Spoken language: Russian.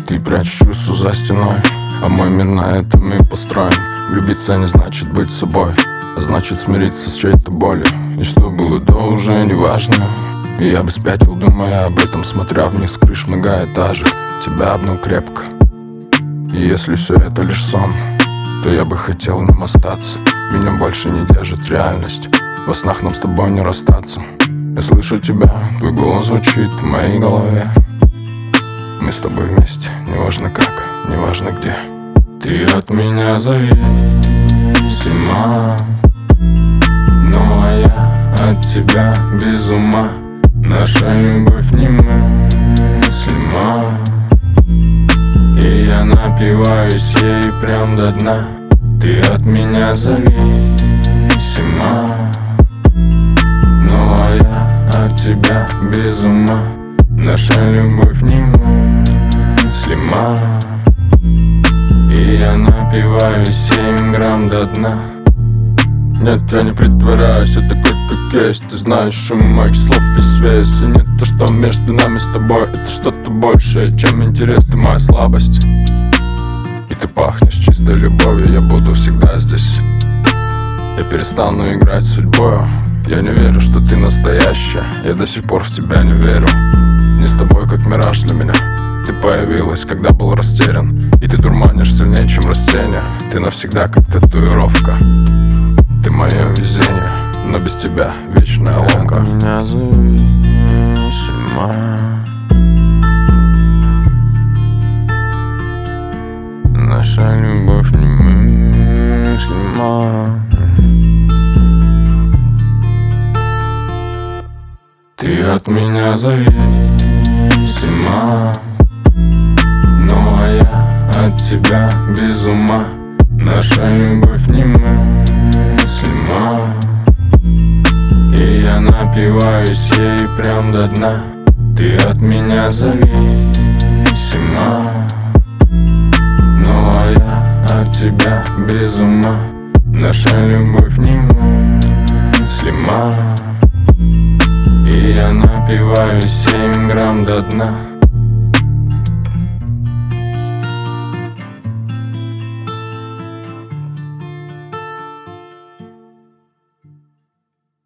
Ты прячешь чувства за стеной, а мой мир на этом и построен. Влюбиться не значит быть собой, а значит смириться с чьей-то болью. И что было до, уже не важно. И я бы спятил, думая об этом, смотря вниз с крыш многоэтажек. Тебя обнял крепко. И если все это лишь сон, то я бы хотел в нем остаться. Меня больше не держит реальность, во снах нам с тобой не расстаться. Я слышу тебя, твой голос звучит в моей голове. Мы с тобой вместе, неважно как, неважно где. Ты от меня зависима, но я от тебя без ума. Наша любовь немыслима, и я напиваюсь ей прям до дна. Ты от меня зависима, но я от тебя без ума. Наша любовь немыслима, и я напиваюсь 7 грамм до дна. Нет, я не притворяюсь, я такой, как есть. Ты знаешь шум моих слов и связь. И нет, то, что между нами с тобой, это что-то большее, чем интерес, ты моя слабость. И ты пахнешь чистой любовью, я буду всегда здесь. Я перестану играть с судьбою. Я не верю, что ты настоящая, я до сих пор в тебя не верю. Не с тобой, как мираж для меня. Ты появилась, когда был растерян, и ты дурманишь сильнее, чем растение. Ты навсегда, как татуировка. Ты мое везение, но без тебя вечная ломка. От меня зависима, наша любовь немыслима. Ты от меня зависима, но я от тебя без ума. Наша любовь немыслима, и я напиваюсь ей прям до дна. Ты от меня зависима, но я от тебя без ума. Наша любовь немыслима, и я напиваюсь 7 грамм до дна.